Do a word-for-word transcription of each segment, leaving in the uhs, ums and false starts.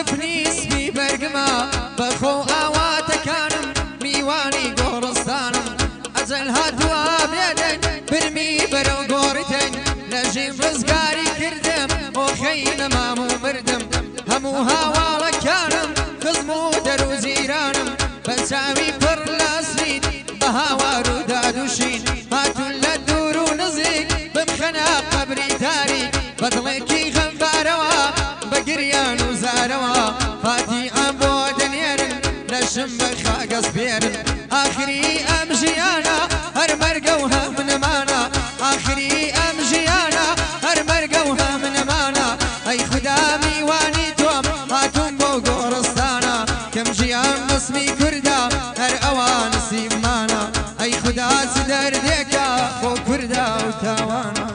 کەپنی سپی بەرگمە بەخۆ ئاواتەکانم میوانی گۆڕستانم ئەجەل هاتووە بێدەن برمی بەرەو گۆڕیتەن لە ژێم ڕزگاری کردم ئۆخەی نەمام و مردم هەموو هاواڵەکانم خزم و دەر و جیرانم بە چاوی پڕ لە ئەسرید بە هاوار و دادوشین هاتون لە دوور و نزیک بمخەنە قەبری تاریک بە دڵێکی غەمبارەوە بە گریان و زارەوە فاتی ئەم بۆ دەنێرن لەشم بە خاگەز بێرن ئاخری ئەم ژیانە هەر مەرگە و هەم نەمانە ئاخری ئەم ژیانە هەر مەرگە و هەم نەمانە ئەی خودا میوانی تۆم هاتوون بۆ گۆڕستانە کەم ژیان بەسمی کووردا هەر ئەوە نسیبمانە ئەی خودا چ دەردێکە بۆ کووردا و تاوانە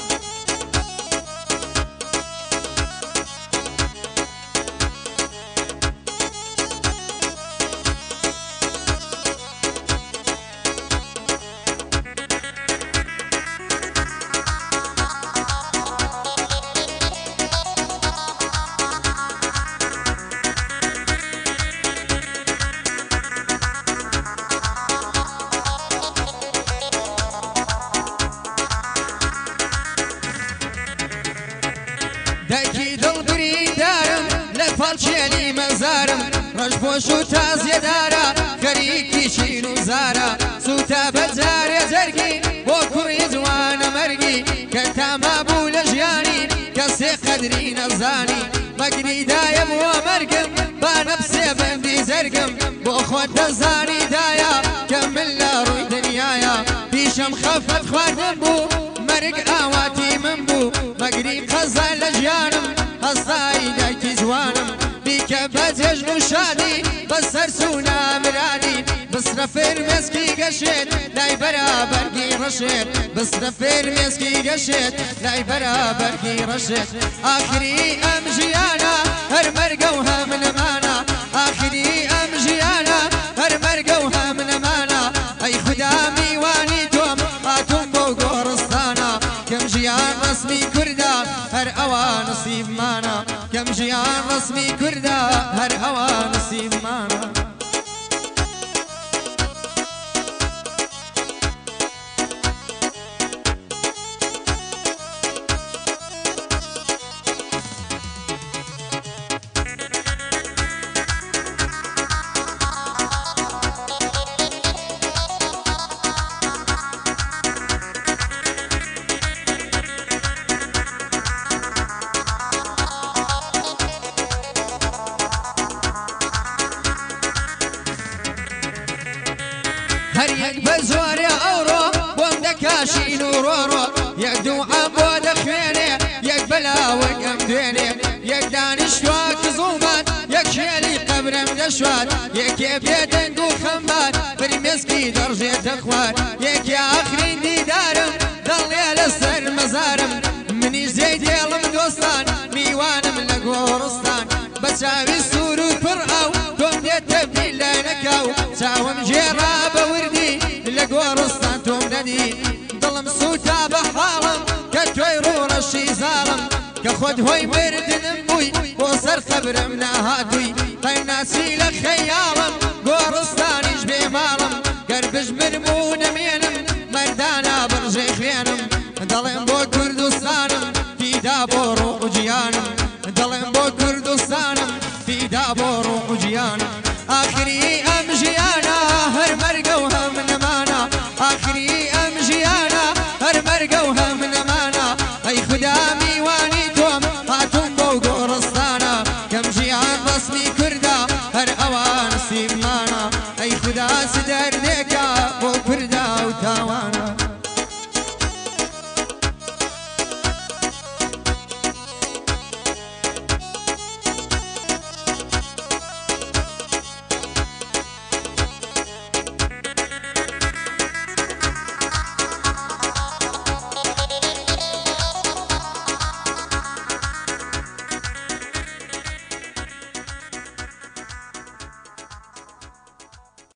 دایکی دڵبری دارم لە پاڵچێنی مەزارم ڕەشپۆش و تازیێدارە خەریکی شین و زارە سوتە بەجارێ جەرگی بۆ کوڕی جوانە مەرگی کە تاما بوو لە ژیانی کەسێ قەدری نەزانی مەگریدایە بۆ مەرگم با نەفسێ بەندی زەرگم بۆ خۆت دەزانی دایە کە من لە ڕووی دنیایە پیشەم خەفەت خواردن بوو مەرگ ئاواتی من بوو مەگری قەزا لە ژیانم هەستایی دایکی جوانم بیکە بە جێژن و شادی بەسەر سوونا مرادی بسرە فێرمێسکی گەشێت لای بەرابەرگی ڕەشێت بسرە فێرمێسکی گەشێت لای بەرابەرگی ڕەشێت ئاخری ئەم ژیانە هەر مەرگە و هەم نەمانە ئاخری ئەم ژیانە هەر مەرگە و هەم نەمانە ئەی خودا میوانی تۆم هاتوون بۆ گۆڕستانە کەم ژیان ڕەسمی کووردا هەر ئەوە نسیبمانە کەم ژیان ڕەسمی کووردا هەر ئەوە نسیبمانە هەر یەک بە زۆرێ ئەوڕۆ بۆم دەکاشین و ڕۆڕۆ یەک دووعام بۆ دەخوێنێ یەک بەلاوەک ئەم دوێنێ یەک دانیشتووە کزوڵمات یەک شێلی قەبرەم دەشوات یەکێ بێدەنگ و خەمبات فرمێسکی دەڕژێتە خوار یەکێ ئاخرین دیدارم دەڵێ لەسەر مەزارم منیش جێی دێڵم دۆستان میوانم لە گۆڕستان بە چاوی سوور و پڕ ئەو تۆم دێتە بیل لە نەکەو چاوم ژێڕا بە وردی لە گۆڕستان تۆم دەدی دڵم سووتا بە حاڵم کە تۆی ڕوڕەشی زاڵم کە خۆت هۆی مردنم بووی بۆ سەر قەبرم ناهاتووی قەیناسی لە خەیاڵم گۆڕستانیش بێ ماڵم گەر بژمرم و نەمێنم مەردانە بڕژێ خوێنم دەڵێم بۆ کوردستانم فیدا بۆ ڕۆح و گیانم دەڵێم بۆ کوردستانم فیدا بۆ ڕۆح و گیانم